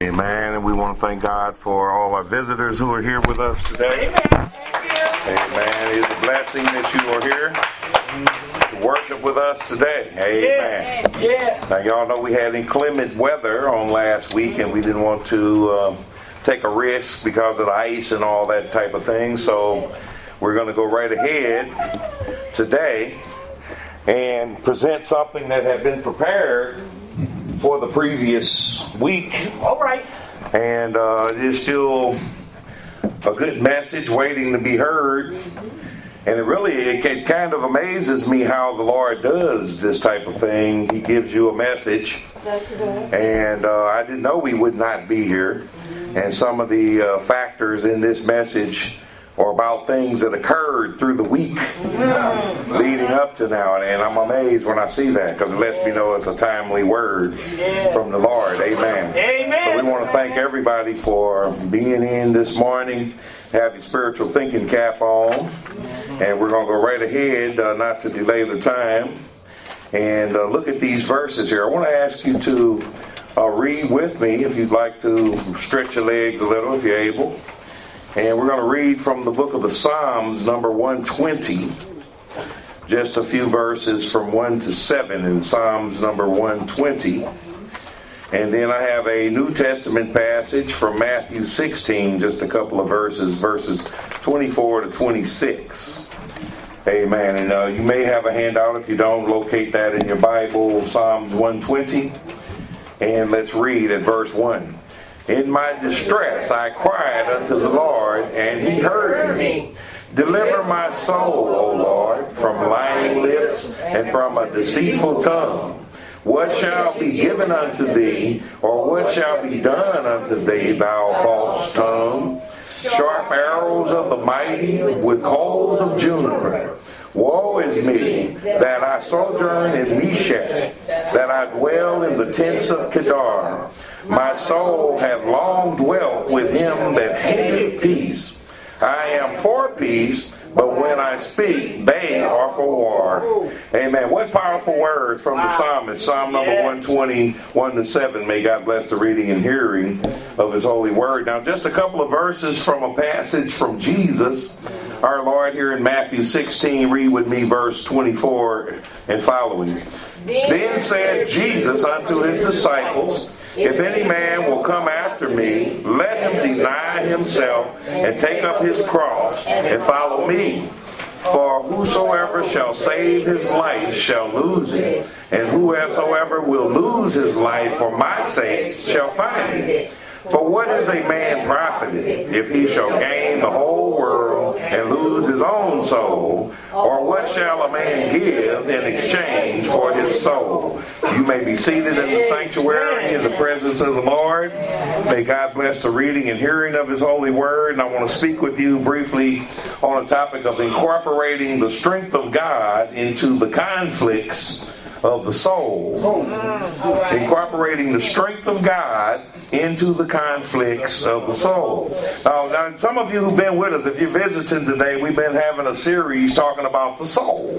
Amen. And we want to thank God for all our visitors who are here with us today. Amen. Amen. It's a blessing that you are here to worship with us today. Amen. Yes. Now, y'all know we had inclement weather on last week, and we didn't want to take a risk because of the ice and all that type of thing. So we're going to go right ahead today and present something that had been prepared for the previous week. All right. And it is still a good message waiting to be heard. And it kind of amazes me how the Lord does this type of thing. He gives you a message. And I didn't know we would not be here. And some of the factors in this message are about things that occurred through the week leading up to now. And I'm amazed when I see that, because it lets me know it's a timely word from the Lord. Amen. Amen. So we want to thank everybody for being in this morning. Have your spiritual thinking cap on. And we're going to go right ahead, not to delay the time. And look at these verses here. I want to ask you to read with me, if you'd like to stretch your legs a little, if you're able. And we're going to read from the book of the Psalms, number 120, just a few verses from 1 to 7 in Psalms number 120. And then I have a New Testament passage from Matthew 16, just a couple of verses 24 to 26. Amen. And you may have a handout. If you don't, locate that in your Bible, Psalms 120. And let's read at verse 1. In my distress I cried unto the Lord, and he heard me. Deliver my soul, O Lord, from lying lips and from a deceitful tongue. What shall be given unto thee, or what shall be done unto thee, thou false tongue? Sharp arrows of the mighty with coals of juniper. Woe is me, that I sojourn in Meshach, that I dwell in the tents of Kedar. My soul hath long dwelt with him that hateth peace. I am for peace, but when I speak, they are for war. Amen. What powerful words from the psalmist. Psalm number 120, 1 to 7. May God bless the reading and hearing of his holy word. Now, just a couple of verses from a passage from Jesus, our Lord, here in Matthew 16. Read with me verse 24 and following. Then said Jesus unto his disciples, If any man will come after me, let him deny himself and take up his cross and follow me. For whosoever shall save his life shall lose it, and whosoever will lose his life for my sake shall find it. For what is a man profited if he shall gain the whole world and lose his own soul? Or what shall a man give in exchange for his soul? You may be seated in the sanctuary in the presence of the Lord. May God bless the reading and hearing of his holy word. And I want to speak with you briefly on a topic of incorporating the strength of God into the conflicts of the soul. Incorporating the strength of God into the conflicts of the soul. Now, some of you who've been with us, if you're visiting today, we've been having a series talking about the soul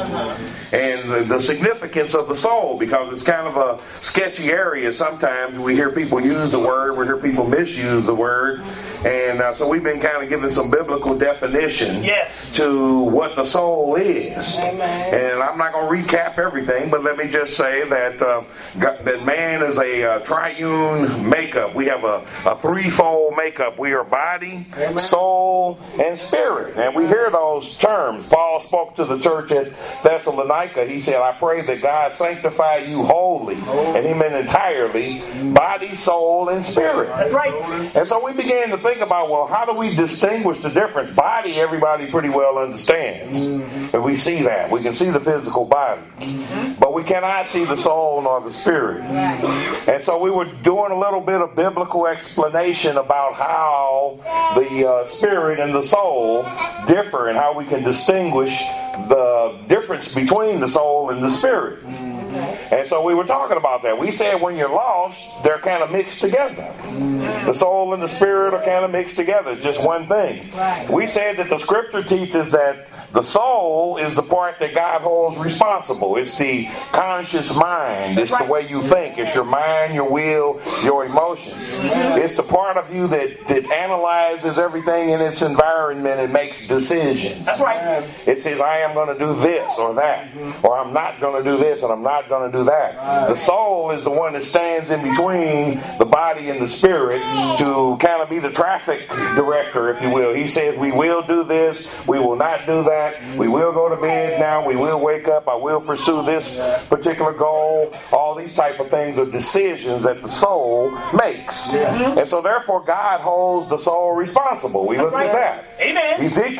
and the significance of the soul, because it's kind of a sketchy area. Sometimes we hear people use the word, we hear people misuse the word, and so we've been kind of giving some biblical definition to what the soul is. And I'm not going to recap everything, but let me just say that that man is a triune makeup. We have a threefold makeup. We are body, soul, and spirit. And we hear those terms. Paul spoke to the church at Thessalonica. He said, I pray that God sanctify you wholly. And he meant entirely, body, soul, and spirit. That's right. And so we began to think about, well, how do we distinguish the difference? Body, everybody pretty well understands. And we see that. We can see the physical body. But we cannot see the soul nor the spirit. And so we were doing a little bit of biblical explanation about how the spirit and the soul differ and how we can distinguish the difference between the soul and the spirit. And so we were talking about that. We said when you're lost, they're kind of mixed together. The soul and the spirit are kind of mixed together. It's just one thing. We said that the scripture teaches that the soul is the part that God holds responsible. It's the conscious mind. It's the way you think. It's your mind, your will, your emotions. It's the part of you that analyzes everything in its environment and makes decisions. That's right. It says, I am going to do this or that. Or I'm not going to do this and I'm not going to do that. The soul is the one that stands in between the body and the spirit to kind of be the traffic director, if you will. He says, we will do this. We will not do that. We will go to bed now. We will wake up. I will pursue this particular goal. All these type of things are decisions that the soul makes. And so therefore God holds the soul responsible. We looked at that. Amen.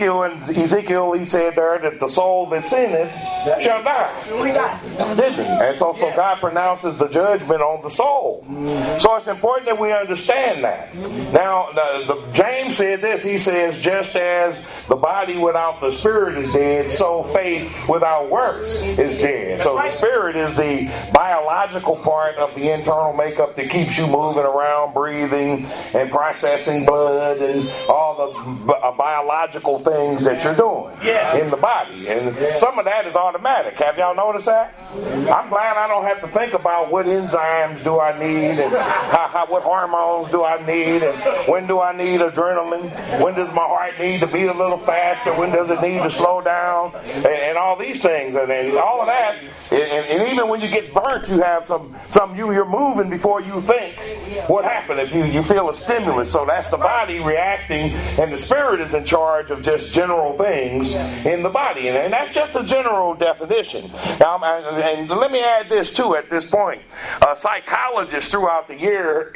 Ezekiel, he said there that the soul that sinneth shall die. Didn't he? And so God pronounces the judgment on the soul. So it's important that we understand that. Now, James said this. He says, just as the body without the spirit is dead, so faith without works is dead. So the spirit is the biological part of the internal makeup that keeps you moving around, breathing, and processing blood and all the biological things that you're doing in the body. And some of that is automatic. Have y'all noticed that? I'm glad I don't have to think about what enzymes do I need and what hormones do I need and when do I need adrenaline, when does my heart need to beat a little faster, when does it need to slow down, and all these things, and all of that. And even when you get burnt, you have you're moving before you think what happened if you feel a stimulus. So that's the body reacting, and the spirit is in charge of just general things in the body, and that's just a general definition. Now, and let me add this too at this point. Psychologists throughout the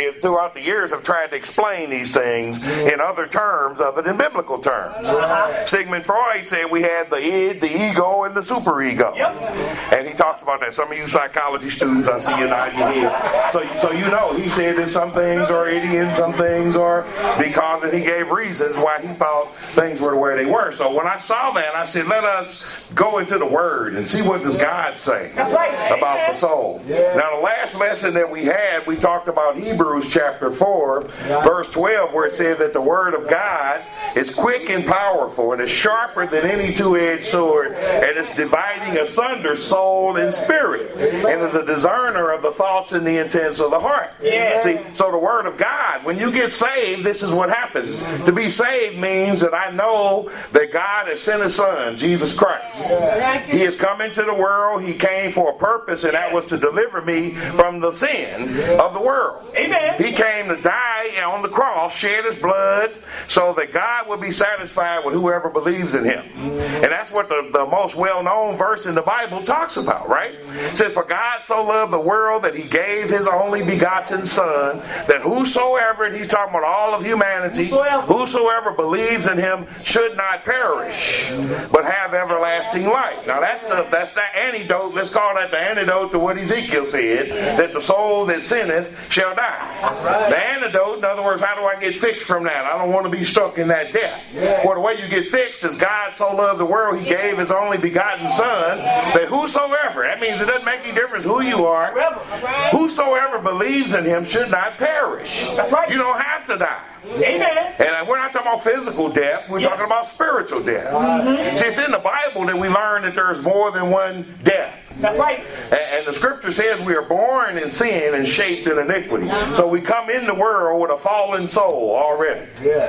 years have tried to explain these things in other terms other than biblical terms. Sigmund Freud said we had the id, the ego, and the superego. And he talks about that. Some of you psychology students, I see you nodding your head. So you know, he said that some things are idioms, some things are because, and he gave reasons why he thought things were the way they were. So when I saw that, I said, let us go into the Word and see what does God say about the soul. Now, the last lesson that we had, we talked about Hebrews chapter 4, verse 12, where it said that the Word of God is quick and powerful and is sharper than any two-edged sword, and it's dividing asunder soul and spirit, and is a discerner of the thoughts and the intents of the heart. See, so the Word of God, when you get saved, this is what happens. To be saved means that I know that God has sent His Son, Jesus Christ. He has come into the world. He came for a purpose, and that was to deliver me from the sin of the world. Amen. He came to die on the cross, shed His blood, so that God would be satisfied with whoever believes in Him. And that's what the most well-known verse in the Bible talks about, right? It says, for God so loved the world that He gave His only begotten Son, that whosoever, and He's talking about all of humanity, whosoever believes in Him should not perish, but have everlasting life. Now that's the antidote. Let's call that the antidote to what Ezekiel said, that the soul that sinneth shall die. The antidote, in other words, how do I get fixed from that? I don't want to be stuck in that death. Well, the way you get fixed is God so loved the world, He gave His only begotten Son, that whosoever, that means it doesn't make any difference who you are, whosoever believes in Him should not perish. That's right. You don't have to die. Amen. And we're not talking about physical death, we're talking about spiritual death. See, it's in the Bible that we learn that there's more than one death. That's right. And the scripture says we are born in sin and shaped in iniquity. So we come in the world with a fallen soul already.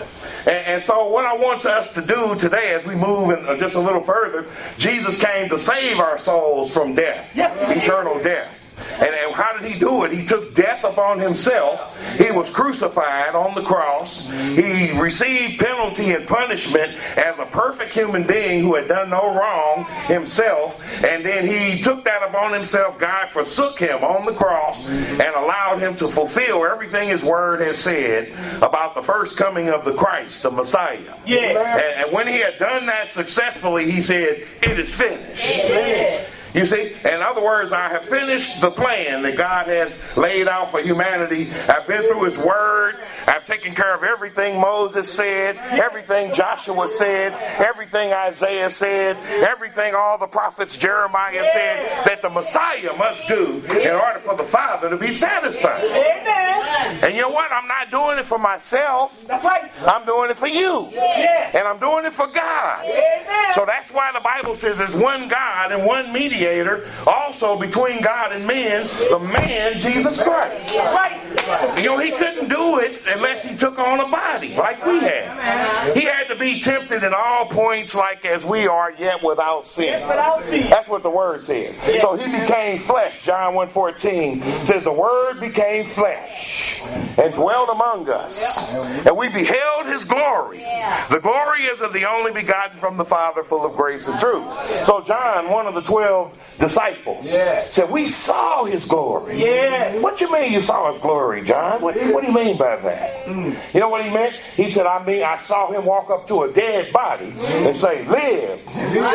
And so what I want us to do today as we move in just a little further, Jesus came to save our souls from death, eternal death. And how did He do it? He took death upon Himself. He was crucified on the cross. He received penalty and punishment as a perfect human being who had done no wrong himself. And then He took that upon Himself. God forsook Him on the cross and allowed Him to fulfill everything His Word has said about the first coming of the Christ, the Messiah. And when He had done that successfully, He said, it is finished. You see, in other words, I have finished the plan that God has laid out for humanity. I've been through His Word. I've taken care of everything Moses said, everything Joshua said, everything Isaiah said, everything all the prophets Jeremiah said that the Messiah must do in order for the Father to be satisfied. And you know what? I'm not doing it for myself. That's right. I'm doing it for you. And I'm doing it for God. So that's why the Bible says there's one God and one mediator also between God and men, the man Jesus Christ. That's right. You know, He couldn't do it unless He took on a body like we had. He had to be tempted in all points like as we are, yet without sin. That's what the Word says. So He became flesh. John 1:14 says the Word became flesh and dwelt among us. And we beheld His glory. The glory is of the only begotten from the Father, full of grace and truth. So John, one of the 12 disciples, said, we saw His glory. What you mean you saw His glory, John? What do you mean by that? You know what he meant? He said, I saw Him walk up to a dead body and say, live.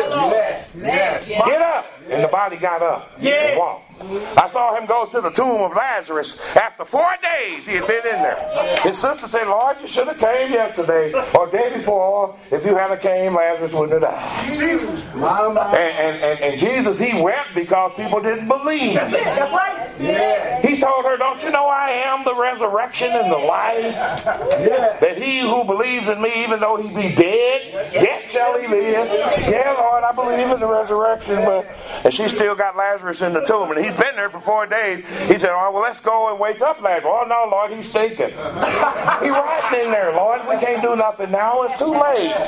Get up. And the body got up and walked. I saw Him go to the tomb of Lazarus. After 4 days he had been in there. His sister said, Lord, you should have came yesterday or day before. If you hadn't came, Lazarus wouldn't have died. Jesus. And Jesus, He wept because people didn't believe. That's right. He told her, don't you know I am the resurrection and the life? That he who believes in me, even though he be dead, yet shall he live. Yeah, Lord, I believe in the resurrection. And she still got Lazarus in the tomb. And he's been there for 4 days. He said, well, let's go and wake up Lazarus. Oh, no, Lord, he's stinking. He's rotting in there, Lord. We can't do nothing now. It's too late.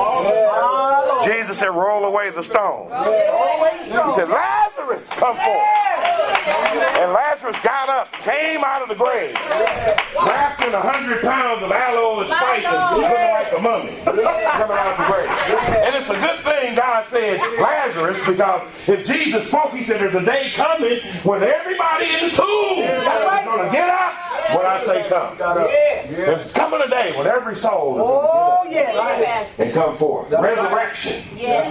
Jesus said, roll away the stone. He said, Lazarus, come forth. And Lazarus got up, came out of the grave, wrapped in 100 pounds of aloe and spices, looking like a mummy, coming out of the grave. And it's a good thing God said Lazarus, because if Jesus spoke, He said there's a day coming when everybody in the tomb is going to get up when I say come. There's coming a day when every soul is going to get up and come forth. Resurrection.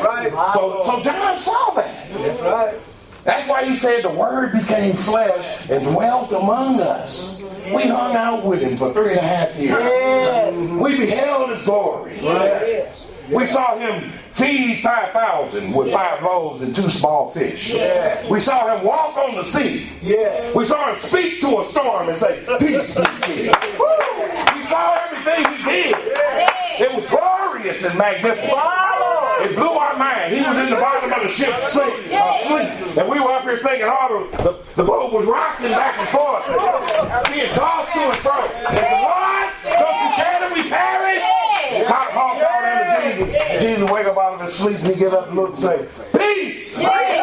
So John saw that. That's why he said the Word became flesh and dwelt among us. We hung out with Him for 3.5 years. We beheld His glory. We saw Him feed 5,000 with 5 loaves and 2 small fish. We saw Him walk on the sea. We saw Him speak to a storm and say, peace be still. We saw everything He did. It was glorious and magnificent. It blew our mind. He was in the bottom of the ship asleep. And we were up here thinking, the boat was rocking back and forth. Being tossed to and fro. And said, Lord, don't you care that we perish? Call down into Jesus. Jesus wake up out of his sleep and he get up and look and say, peace!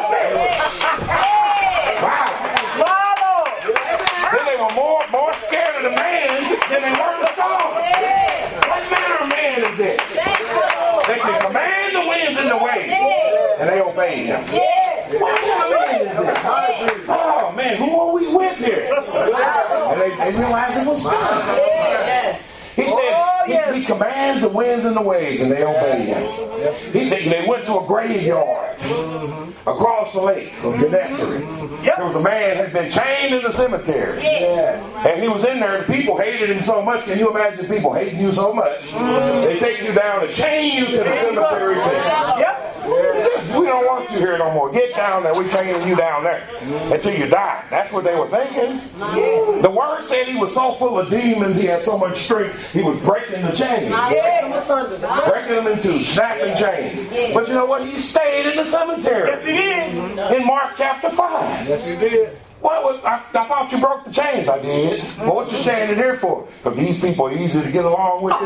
Wow. Then they were more scared of the man than they were the storm. What manner of man is this? They can command the winds and the waves, and they obey Him. What kind of man is this? Oh man, who are we with here? And they realized it was God. He said he commands the winds and the waves, and they obey Him. They went to a graveyard across the lake of Gennesaret. There was a man who had been chained in the cemetery. And he was in there, and people hated him so much. Can you imagine people hating you so much? They take you down and chain you to the cemetery fence. We don't want you here no more. Get down there. We're chaining you down there until you die. That's what they were thinking. The Word said he was so full of demons, he had so much strength, he was breaking the chains. Breaking them in two, snapping chains. But you know what? He stayed in the cemetery. Yes, he did. In Mark chapter 5. Yes, he did. Well, I thought you broke the chains. I did. But what you standing here for? Because these people are easy to get along with.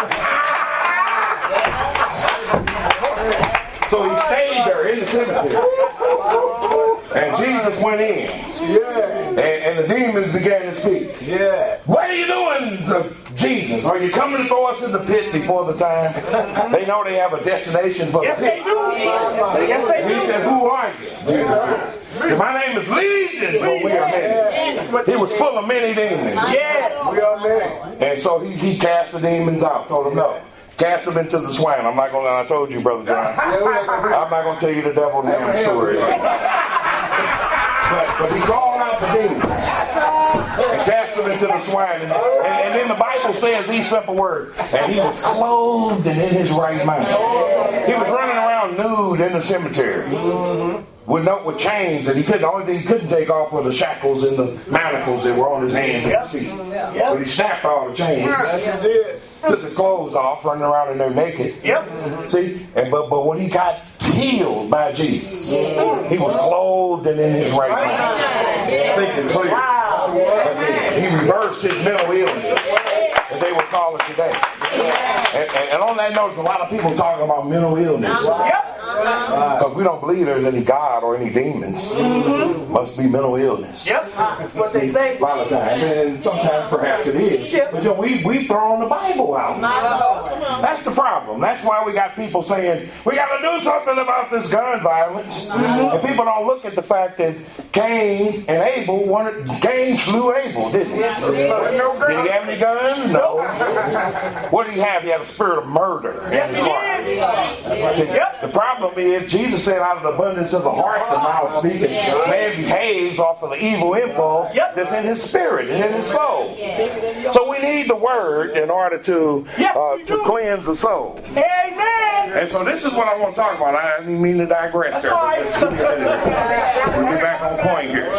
So he stayed there in the cemetery. And Jesus went in. And the demons began to speak. What are you doing, Jesus? Are you coming to throw us in the pit before the time? They know they have a destination for the pit. Yes, they do. He said, who are you? Jesus said, my name is Legion, for we are many. He was full of many demons. Yes, we are many. And so he cast the demons out, told them no. Cast him into the swine. I'm not going to, I told you, Brother John. I'm not going to tell you the devil's damn story. But he called out the demons and cast them into the swine. And then the Bible says these simple words. And he was clothed and in his right mind. He was running around nude in the cemetery. With chains, and the only thing he couldn't take off were the shackles and the manacles that were on his hands and his feet. But he snapped all the chains. Took his clothes off, running around in there naked. See? But when he got healed by Jesus, he was clothed and in his right mind. Thinking clear. He reversed his mental illness, as they would call it today. And on that note, there's a lot of people talking about mental illness. Because we don't believe there's any God or any demons. Must be mental illness. That's what they say. A lot of times. And sometimes perhaps it is. But we've thrown the Bible out. That's the problem. That's why we got people saying, we got to do something about this gun violence. And people don't look at the fact that Cain and Abel Cain slew Abel, didn't he? Did he have any guns? No. What did he have? He had a spirit of murder. The problem is, Jesus said, out of the abundance of the heart, the mouth speaketh. Man behaves off of the evil impulse that's in his spirit and in his soul. So we need the word in order to cleanse the soul. Amen. And so this is what I want to talk about. I didn't mean to digress there. We'll get back on point here.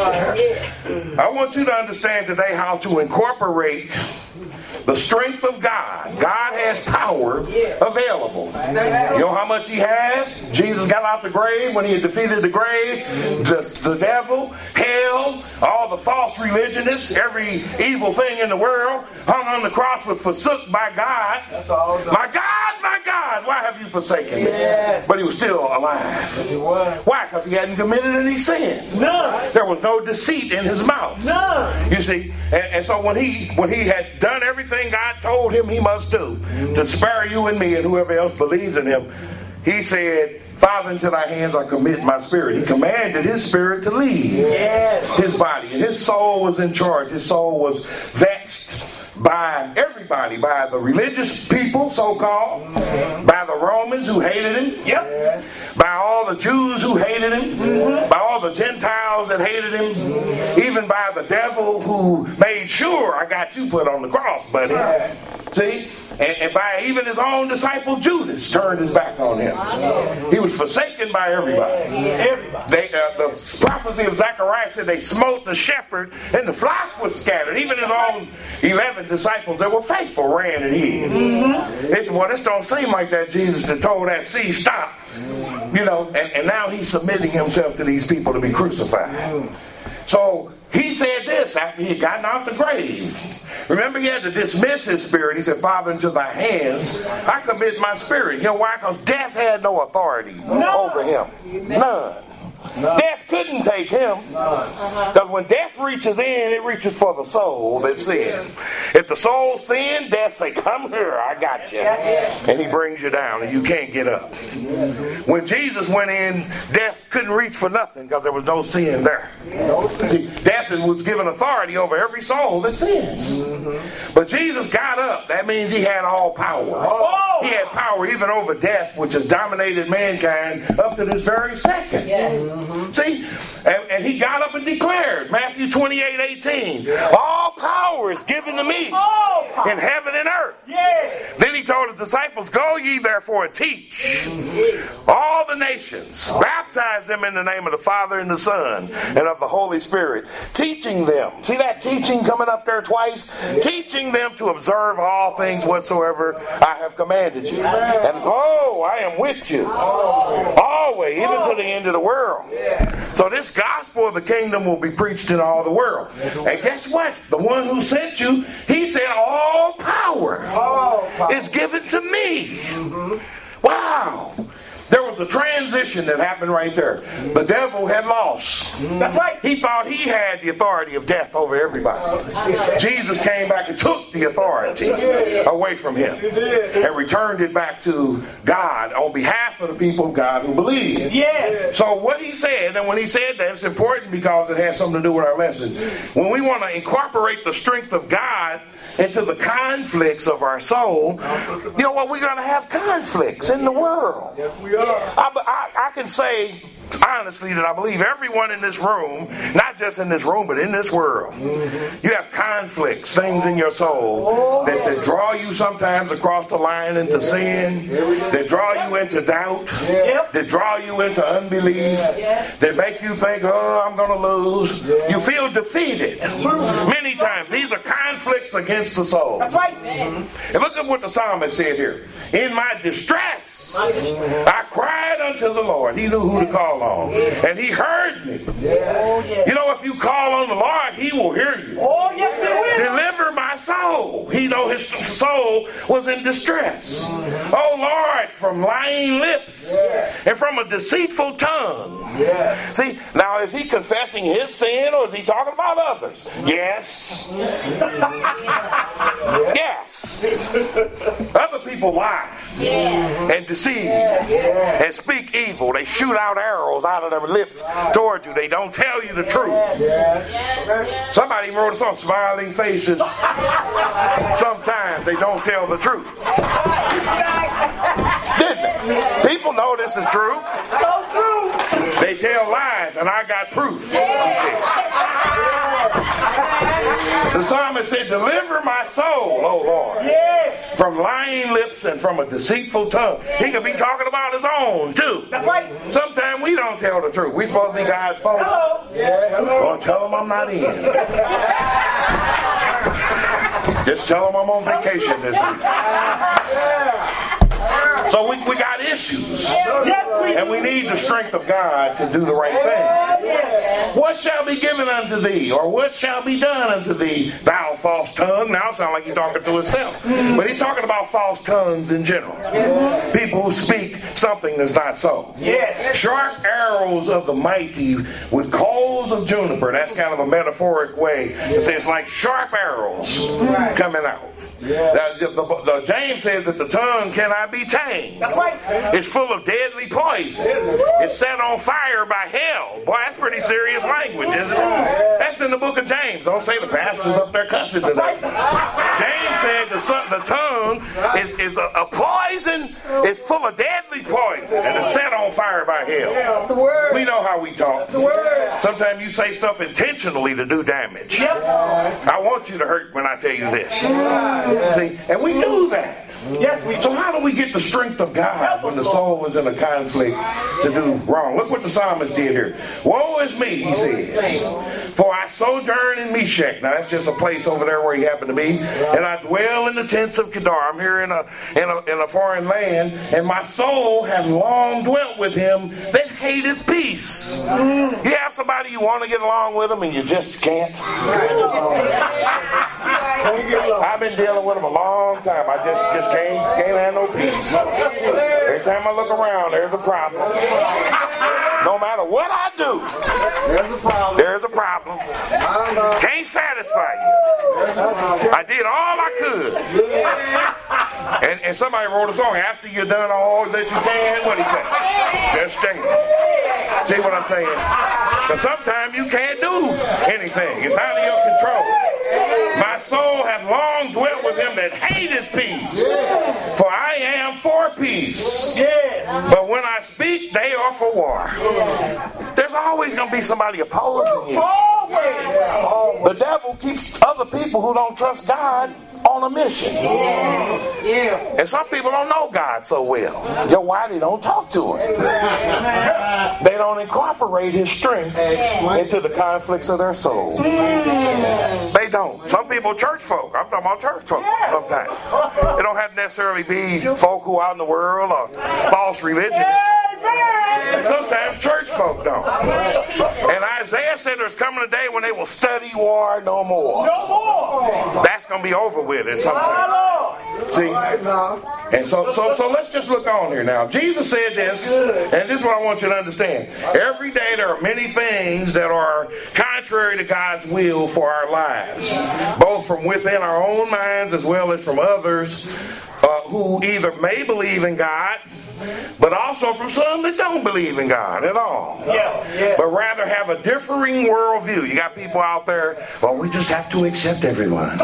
I want you to understand today how to incorporate the strength of God. God has power available. You know how much he has? Jesus got out the grave when he had defeated the grave, the devil, hell, all the false religionists, every evil thing in the world hung on the cross was forsook by God. My God, why have you forsaken me? But he was still alive. Why? Because he hadn't committed any sin. None. There was no deceit in his mouth. None. You see, and so when he had done everything God told him he must do to spare you and me and whoever else believes in him, he said, Father, into thy hands I commit my spirit. He commanded his spirit to leave his body, and his soul was in charge. His soul was vexed by everybody, by the religious people, so-called, by the Romans who hated him, by all the Jews who hated him, by all the Gentiles that hated him, even by the devil who made sure I got you put on the cross, buddy. See? And by even his own disciple Judas turned his back on him. He was forsaken by everybody. The prophecy of Zechariah said they smote the shepherd and the flock was scattered. Even his own 11 disciples that were faithful ran and hid. Well, this don't seem like that Jesus had told that sea, stop. You know, and now he's submitting himself to these people to be crucified. So he said this after he had gotten out the grave. Remember, he had to dismiss his spirit. He said, Father, into thy hands I commit my spirit. You know why? Because death had no authority over him. None. Death couldn't take him. Because when death reaches in, it reaches for the soul that sinned. If the soul sinned, death say, come here, I got you. And he brings you down and you can't get up. When Jesus went in, death couldn't reach for nothing because there was no sin there. See, death was given authority over every soul that sins. But Jesus got up. That means he had all power. He had power even over death, which has dominated mankind up to this very second. See? And he got up and declared, Matthew 28:18, all power is given to me in heaven and earth. Then he told his disciples, go ye therefore and teach all the nations, baptize them in the name of the Father and the Son and of the Holy Spirit, teaching them, see that teaching coming up there twice? Teaching them to observe all things whatsoever I have commanded you. And I am with you always, even to the end of the world. So this gospel of the kingdom will be preached in all the world. And guess what? The one who sent you, he said all power is given to me. Wow. There was a transition that happened right there. The devil had lost. That's right. He thought he had the authority of death over everybody. Jesus came back and took took the authority away from him and returned it back to God on behalf of the people of God who believe. Yes. So what he said, and when he said that, it's important because it has something to do with our lesson. When we want to incorporate the strength of God into the conflicts of our soul, you know what? We're going to have conflicts in the world. Yes, we are. I can say honestly that I believe everyone in this room, not just in this room, but in this world, you have conflicts, things in your soul that draw you sometimes across the line into sin, that draw you into doubt, that draw you into unbelief, that make you think, oh, I'm going to lose. You feel defeated. Many times. These are conflicts against the soul. That's right. And look at what the psalmist said here. In my distress, I cried unto the Lord. He knew who to call on. And he heard me. You know, if you call on the Lord, he will hear you. Oh, yes, he will. Deliver my soul. He know his soul was in distress. Oh, Lord, from lying lips and from a deceitful tongue. See, now is he confessing his sin or is he talking about others? Yes. Yes. Other people lie and deceive and speak evil. They shoot out arrows out of their lips toward you. They don't tell you the truth. Somebody wrote a song, Smiling Faces. Sometimes they don't tell the truth. Didn't they? People know this is true. So true. They tell lies, and I got proof. The psalmist said, deliver my soul, O Lord, from lying lips and from a deceitful tongue. He could be talking about his own, too. That's right. Sometimes we don't tell the truth. We're supposed to be God's folks. Hello. Or tell them I'm not in. Just tell them I'm on vacation this week. So we got issues. And we need the strength of God to do the right thing. What shall be given unto thee? Or what shall be done unto thee, thou false tongue? Now it sounds like he's talking to himself. But he's talking about false tongues in general. People who speak something that's not so. Sharp arrows of the mighty with coals of juniper. That's kind of a metaphoric way. It says like sharp arrows coming out. The James says that the tongue cannot be tamed. That's right. It's full of deadly poison. It's set on fire by hell. Boy, that's pretty serious language, isn't it? That's in the book of James. Don't say the pastor's up there cussing today. James said the tongue is a poison. It's full of deadly poison. And it's set on fire by hell. That's the word. We know how we talk. That's the word. Sometimes you say stuff intentionally to do damage. I want you to hurt when I tell you this. See, and we do that. Yes, we do. So how do we get the strength of God when the soul is in a conflict to do wrong? Look what the psalmist did here. Woe is me, he says, for I sojourn in Meshach. Now that's just a place over there where he happened to be. And I dwell in the tents of Kedar. I'm here in a foreign land, and my soul has long dwelt with him that hateth peace. You have somebody you want to get along with them and you just can't. I've been dealing with them a long time. I just can't have no peace. Every time I look around, there's a problem. No matter what I do, there's a problem. Can't satisfy you. I did all I could. And somebody wrote a song, after you've done all that you can, what he said? Just stay. See what I'm saying? Because sometimes you can't do anything. It's out of your control. My soul hath long dwelt with him that hateth peace. For I am for peace. But when I speak, they are for war. There's always going to be somebody opposing you. The devil keeps other people who don't trust God on a mission. And some people don't know God so well. Yo, why they don't talk to him? They don't incorporate his strength into the conflicts of their soul. They don't. Some people, church folk. I'm talking about church folk sometimes. They don't have to necessarily be folk who out in the world or false religionists. Sometimes church folk don't. And Isaiah said there's coming a day when they will study war no more. That's going to be over with at some point. See? And so let's just look on here now. Jesus said this, and this is what I want you to understand. Every day there are many things that are contrary to God's will for our lives, both from within our own minds as well as from others who either may believe in God, but also from some that don't believe in God at all. But rather have a differing worldview. You got people out there, well, we just have to accept everyone.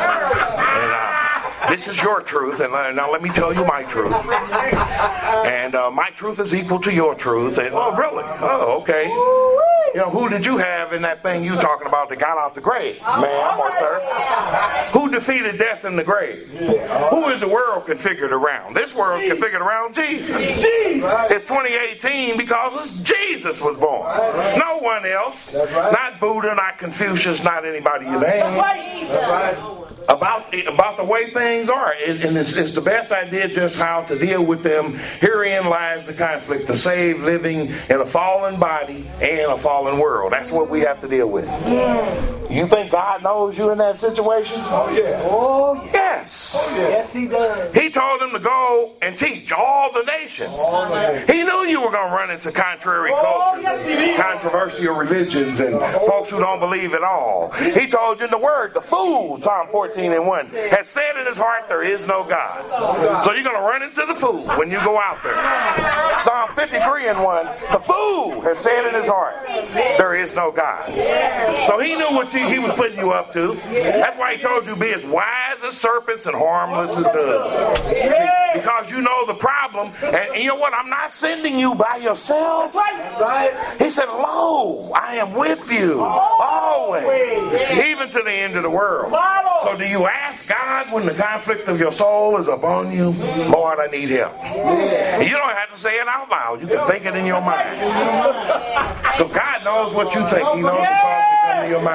And this is your truth, and now let me tell you my truth. And my truth is equal to your truth. And, oh, really? Oh, okay. You know, who did you have in that thing you talking about that got out the grave, ma'am or sir? Who defeated death in the grave? Who is the world configured around? This world's configured around Jesus. It's 2018 because Jesus was born. No one else. Not Buddha, not Confucius, not anybody you name. About the way things are, and it's the best idea just how to deal with them. Herein lies the conflict: to save living in a fallen body and a fallen world. That's what we have to deal with. You think God knows you in that situation? Oh yeah. Oh yeah. Yes. Oh yeah. Yes, He does. He told them to go and teach all the nations. He knew you were going to run into contrary cultures, and controversial religions, and folks who don't believe at all. He told you in the Word, the fool, Psalm 14:1, has said in his heart, there is no God. So you're going to run into the fool when you go out there. Psalm 53:1, the fool has said in his heart, there is no God. So he knew what he was putting you up to. That's why he told you, be as wise as serpents and harmless as doves. Because you know the problem. And you know what? I'm not sending you by yourself. He said, lo, I am with you always, even to the end of the world. So do you ask God when the conflict of your soul is upon you, Lord, I need help? And you don't have to say it out loud. You can think it in your mind. Because God knows what you think. He knows the thoughts that come to your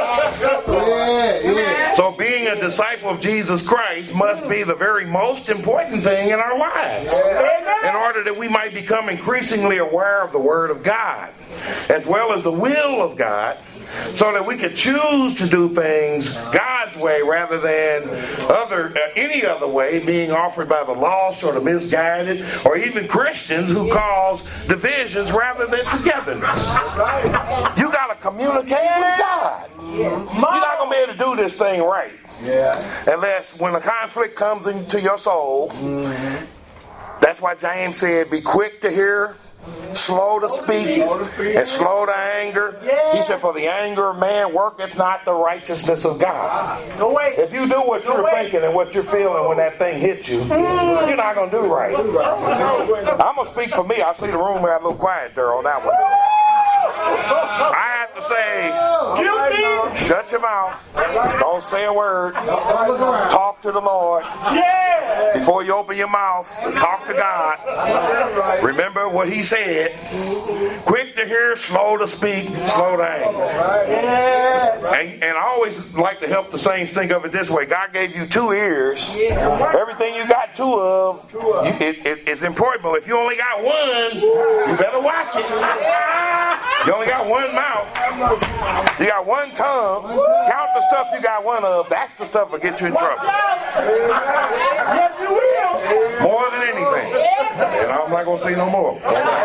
mind. So being a disciple of Jesus Christ must be the very most important thing in our lives, in order that we might become increasingly aware of the Word of God, as well as the will of God, so that we could choose to do things God's way rather than any other way being offered by the lost or the misguided, or even Christians who cause divisions rather than togetherness. You got to communicate with God. You're not going to be able to do this thing right unless when a conflict comes into your soul. That's why James said, be quick to hear, slow to speak, and slow to anger. He said, for the anger of man worketh not the righteousness of God. If you do what you're thinking and what you're feeling when that thing hits you, you're not going to do right. I'm going to speak for me. I see the room got a little quiet there on that one. I have to say, shut your mouth. Don't say a word. Talk to the Lord. Before you open your mouth, talk to God. Remember what He said. Quick to hear, slow to speak, slow to anger. And I always like to help the saints think of it this way. God gave you 2 ears. Everything you got 2 of, it's important. But if you only got 1, you better watch it. You only got 1 mouth. You got 1 tongue. Count the stuff you got 1 of. That's the stuff that get you in trouble. More than anything. And I'm not going to say no more.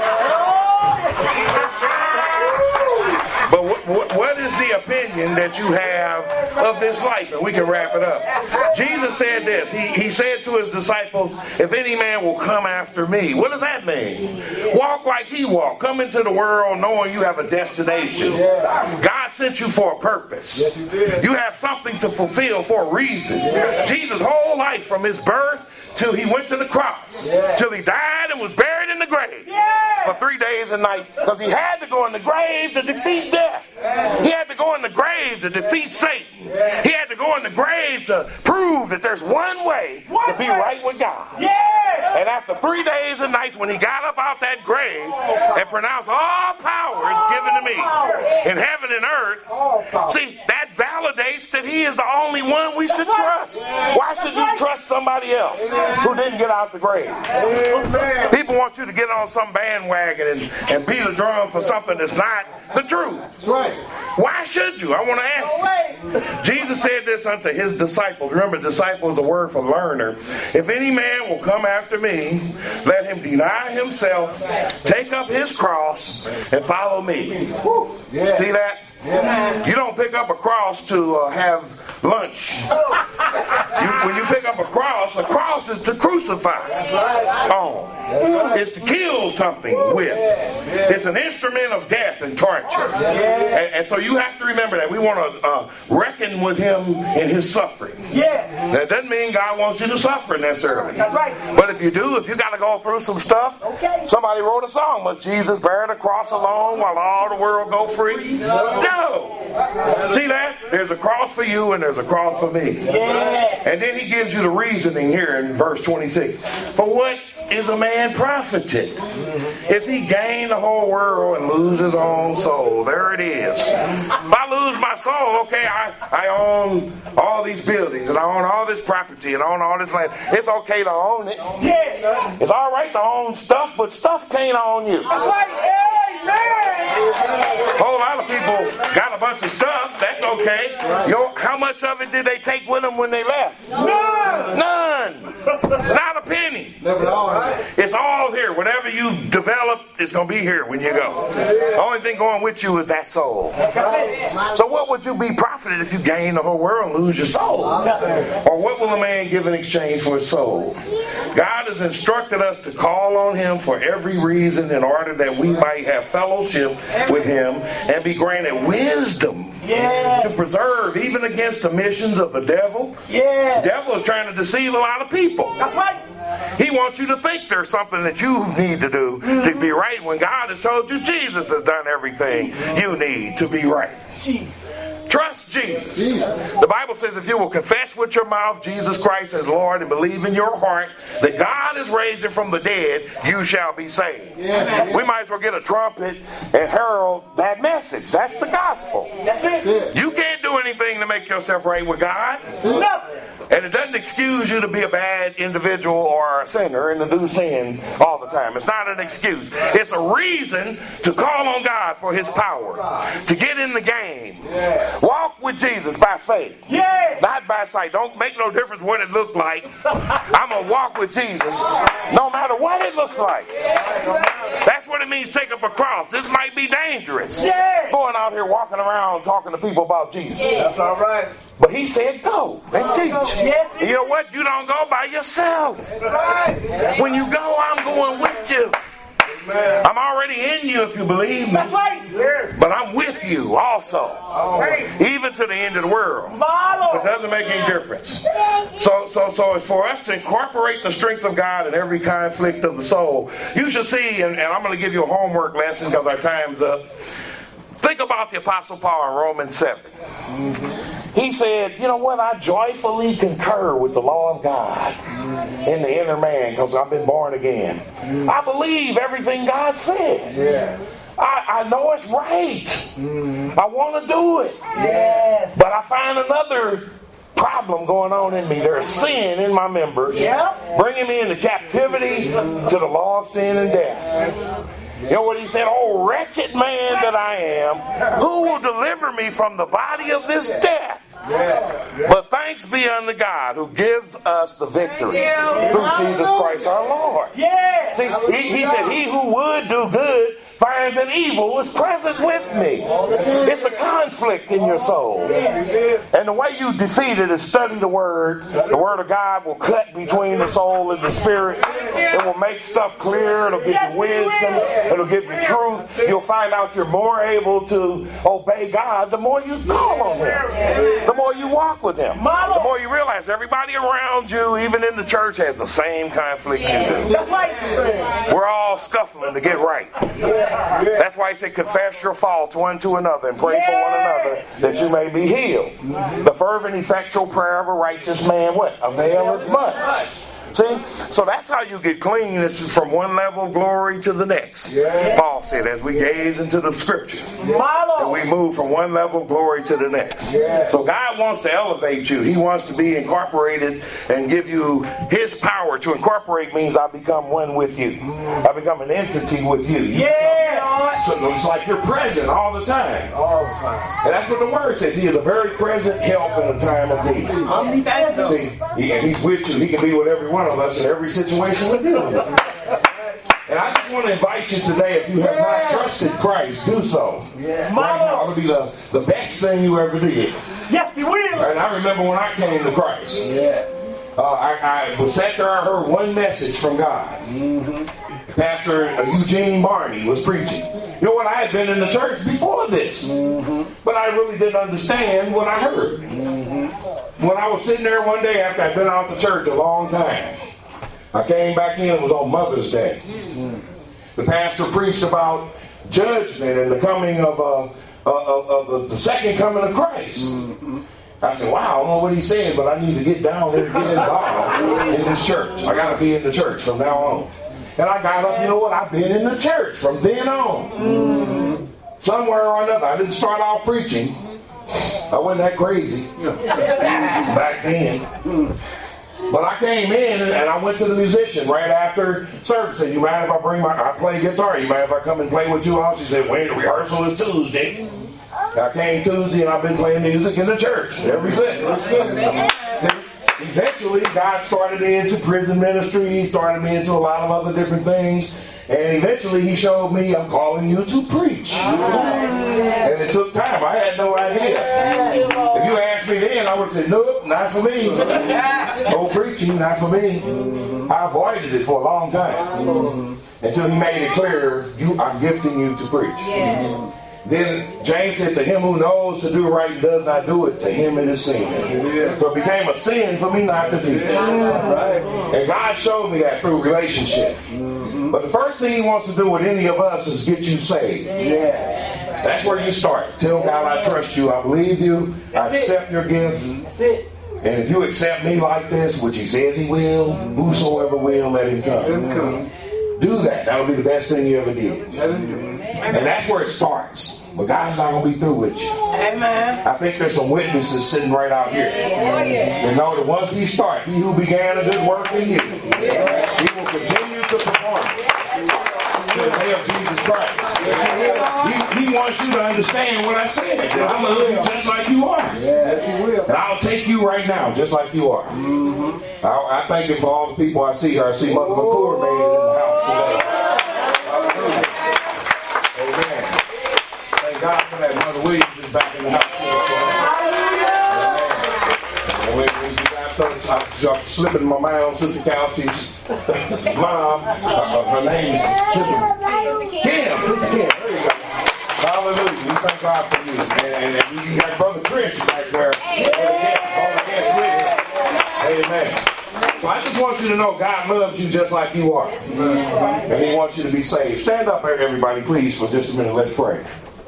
But what is the opinion that you have of this life? And we can wrap it up. Jesus said this. He said to His disciples, if any man will come after me. What does that mean? Walk like He walked. Come into the world knowing you have a destination. God sent you for a purpose. You have something to fulfill for a reason. Jesus' whole life from His birth till He went to the cross, till He died and was buried in the grave for 3 days and nights, because He had to go in the grave to defeat death. He had to go in the grave to defeat Satan. He had to go in the grave to prove that there's one way to be right with God. And after 3 days and nights, when He got up out that grave and pronounced, all power is given to me in heaven and earth, see, that validates that He is the only one we should trust. Why should you trust somebody else who didn't get out the grave? People want you to get on some bandwagon and beat a drum for something that's not the truth. That's right. Why should you? I want to ask you. Jesus said this unto His disciples. Remember, disciple is a word for learner. If any man will come after me, let him deny himself, take up his cross, and follow me. See that? You don't pick up a cross to have lunch. When you pick up a cross is to crucify on. It's to kill something with. It's an instrument of death and torture. And so you have to remember that. We want to reckon with him in his suffering. That doesn't mean God wants you to suffer necessarily. That's right. But if you do, if you got to go through some stuff, somebody wrote a song, must Jesus bear the cross alone while all the world go free? No. See that? There's a cross for you and there's a cross for me. And then he gives you the reasoning here in verse 26. For what is a man profited if he gain the whole world and lose his own soul? There it is. If I lose my soul, okay, I own all these buildings and I own all this property and I own all this land. It's okay to own it. It's all right to own stuff, but stuff can't own you. That's right. A whole lot of people got a bunch of stuff. That's okay. How much of it did they take with them when they left? None. Not a penny. It's all here. Whatever you develop, it's going to be here when you go. The only thing going with you is that soul. So what would you be profited if you gain the whole world and lose your soul? Or what will a man give in exchange for his soul? God has instructed us to call on him for every reason in order that we might have fellowship with him and be granted wisdom to preserve even against the missions of the devil. The devil is trying to deceive a lot of people. That's right. He wants you to think there's something that you need to do to be right when God has told you Jesus has done everything you need to be right. Trust Jesus. The Bible says if you will confess with your mouth Jesus Christ as Lord and believe in your heart that God has raised him from the dead, you shall be saved. We might as well get a trumpet and herald that message. That's the gospel. You can't do anything to make yourself right with God. And it doesn't excuse you to be a bad individual or a sinner and to do sin all the time. It's not an excuse. It's a reason to call on God for his power. To get in the game. Walk with Jesus by faith. Not by sight. Don't make no difference what it looks like. I'm going to walk with Jesus no matter what it looks like. That's what it means take up a cross. This might be dangerous. Going out here walking around talking to people about Jesus. That's all right. But he said go and teach. And you know what? You don't go by yourself. When you go, I'm going with you. I'm already in you if you believe me. That's right. But I'm with you also. Even to the end of the world. It doesn't make any difference. So it's for us to incorporate the strength of God in every conflict of the soul. You should see, and I'm going to give you a homework lesson because our time's up. Think about the Apostle Paul in Romans 7. He said, you know what? I joyfully concur with the law of God in the inner man because I've been born again. I believe everything God said. I know it's right. I want to do it. But I find another problem going on in me. There's sin in my members, bringing me into captivity to the law of sin and death. You know what he said? Oh, wretched man that I am, who will deliver me from the body of this death? But thanks be unto God who gives us the victory through Jesus Christ our Lord. See, he said, he who would do good finds an evil is present with me. It's a conflict in your soul. And the way you defeat it is study the Word. The Word of God will cut between the soul and the spirit. It will make stuff clear. It'll give you wisdom. It'll give you truth. You'll find out you're more able to obey God the more you call on Him. The more you walk with Him. The more you realize everybody around you, even in the church, has the same conflict you do. We're all scuffling to get right. That's why he said, confess your faults one to another and pray for one another that you may be healed. The fervent, effectual prayer of a righteous man, what? Availeth much. See? So that's how you get clean. This is from one level of glory to the next. Paul said, as we gaze into the scriptures, and we move from one level of glory to the next. So God wants to elevate you. He wants to be incorporated and give you His power. To incorporate means I become one with you. I become an entity with you. So it's like you're present all the time. And that's what the Word says. He is a very present help in the time of need. See, He's with you. He can be with every one of us in every situation we're dealing with. And I just want to invite you today, if you have not trusted Christ, do so. Right now, it'll be the best thing you ever did. Yes, he will. And I remember when I came to Christ. I was sat there, I heard one message from God. Pastor Eugene Barney was preaching. You know what? I had been in the church before this, but I really didn't understand what I heard. When I was sitting there one day after I'd been out the church a long time, I came back in, it was on Mother's Day. The pastor preached about judgment and the coming of the second coming of Christ. I said, wow, I don't know what he's saying, but I need to get down there and get involved in this church. I got to be in the church from now on. And I got up, you know what? I've been in the church from then on. Somewhere or another. I didn't start off preaching. I wasn't that crazy back then. But I came in and I went to the musician right after service. Said, you mind if I play guitar? You mind if I come and play with you all? She said, wait, the rehearsal is Tuesday. I came Tuesday and I've been playing music in the church ever since. Eventually, God started me into prison ministry. He started me into a lot of other different things. And eventually, he showed me, I'm calling you to preach. And it took time. I had no idea. If you asked me then, I would have said, nope, not for me. No preaching, not for me. I avoided it for a long time. Until he made it clear, I'm gifting you to preach. Then James said, to him who knows to do right and does not do it, to him it is sin. So it became a sin for me not to teach. And God showed me that through relationship. But the first thing he wants to do with any of us is get you saved. That's where you start. Tell God, I trust you, I believe you, I accept your gift. And if you accept me like this, which he says he will, whosoever will, let him come. Do that. That'll be the best thing you ever did. And that's where it starts. But God's not going to be through with you. Amen. I think there's some witnesses sitting right out here. And know that once he starts, he who began a good work in you, he will continue to perform to the day of Jesus Christ. He wants you to understand what I said. I'm going to live just like you are. And I'll take you right now just like you are. I thank him for all the people I see here. I see Mother McClure made it in the house today. Hallelujah. Amen. Thank God for that. Mother Williams is back in the house. I'm slipping my mind on Sister Kelsey's mom. Her name is Kim. Sister Kim. There you go. Hallelujah. We thank God for you. And you got Brother Chris back there. Amen. So I just want you to know God loves you just like you are. And he wants you to be saved. Stand up, everybody, please, for just a minute. Let's pray.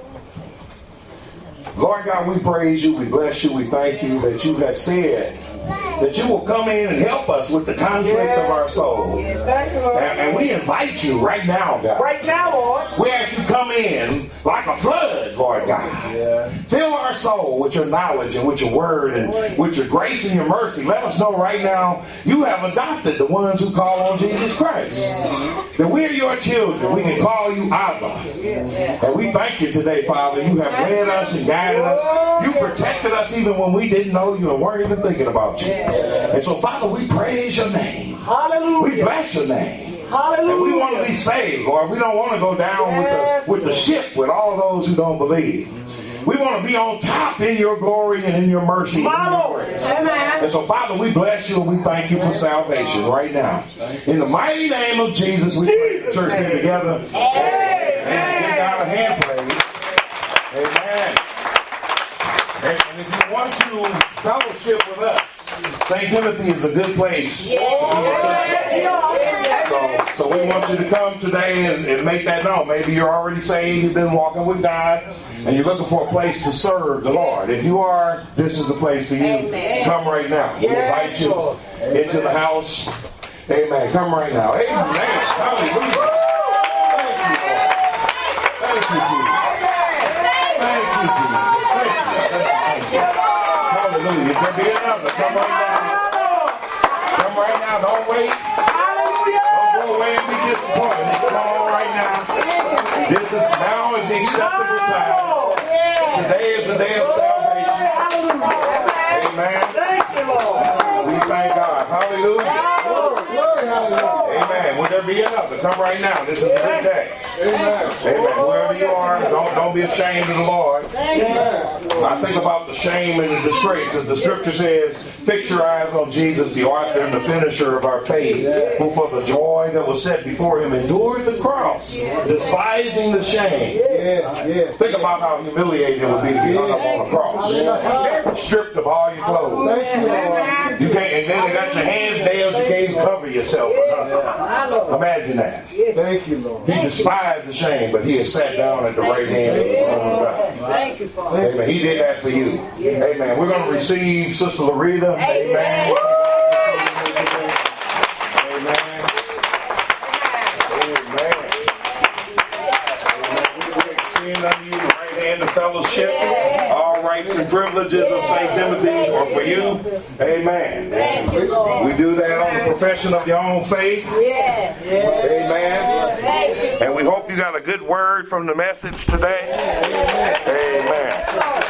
Lord God, we praise you, we bless you, we thank you that you have said that you will come in and help us with the conflict of our soul. And we invite you right now, God. Right now, Lord. We ask you to come in like a flood, Lord God. Fill our soul with your knowledge and with your word and with your grace and your mercy. Let us know right now you have adopted the ones who call on Jesus Christ. That we are your children. We can call you Abba. And we thank you today, Father. You have led us and guided us. You protected us even when we didn't know you and weren't even thinking about you. And so, Father, we praise your name. Hallelujah. We bless your name. Hallelujah. And we want to be saved, Lord. We don't want to go down with the ship with all those who don't believe. We want to be on top in your glory and in your mercy and in your grace. And so, Father, we bless you and we thank you for salvation right now. In the mighty name of Jesus, we pray the church here together. Amen. Give God a hand praise. Amen. And if you want to fellowship with us, St. Timothy is a good place to be at church. So we want you to come today and make that known. Maybe you're already saved, you've been walking with God, and you're looking for a place to serve the Lord. If you are, this is the place for you. Amen. Come right now. We invite you into the house. Amen. Come right now. Amen. Hallelujah. Thank you, Jesus. Thank you, Jesus. Thank you. Hallelujah. If there be another, come right now. Come right now. Don't wait. Don't go away and be disappointed. Come on right now. Now is the acceptable time. Today is the day of salvation. Amen. Thank you, Lord. We thank God. Hallelujah. Amen. Would there be another? Come right now. This is a good day. Amen. Amen. Whoever you are, don't be ashamed of the Lord. I think about the shame and the disgrace. As the scripture says, fix your eyes on Jesus, the author and the finisher of our faith, who for the joy that was set before him endured the cross, despising the shame. Think about how humiliating it would be to be hung up on a cross, stripped of all your clothes. You can't, and then they got your hands nailed. You can't even cover yourself or nothing. Imagine that. Thank you, Lord. He despised the shame, but he has sat down at the right hand of the throne of God. Thank you, Father. Amen. He did that for you. Amen. We're going to receive Sister Loretta. Amen. Amen. Unto you the right hand of fellowship. All rights and privileges of St. Timothy are for you. Amen. Thank you, Lord. We do that on the profession of your own faith. Yes. Amen. Thank you. And we hope you got a good word from the message today. Amen.